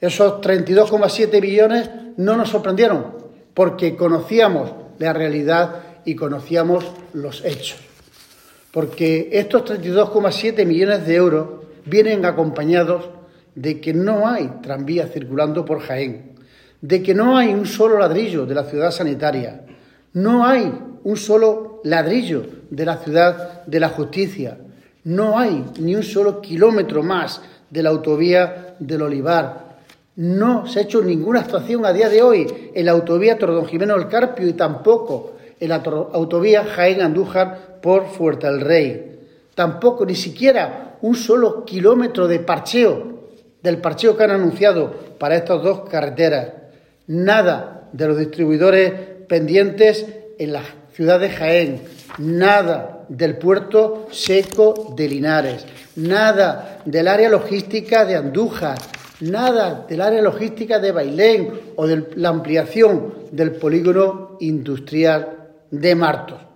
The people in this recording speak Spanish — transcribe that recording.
Esos 32,7 millones no nos sorprendieron, porque conocíamos la realidad y conocíamos los hechos. Porque estos 32,7 millones de euros vienen acompañados de que no hay tranvías circulando por Jaén, de que no hay un solo ladrillo de la ciudad sanitaria, no hay un solo ladrillo de la ciudad de la justicia, no hay ni un solo kilómetro más de la autovía del Olivar. No se ha hecho ninguna actuación a día de hoy en la autovía Torredonjimeno del Carpio y tampoco en la autovía Jaén-Andújar por Fuerte del Rey. Tampoco, ni siquiera un solo kilómetro de parcheo, del parcheo que han anunciado para estas dos carreteras. Nada de los distribuidores pendientes en la ciudad de Jaén. Nada del puerto seco de Linares. Nada del área logística de Andújar. Nada del área logística de Bailén o de la ampliación del polígono industrial de Martos.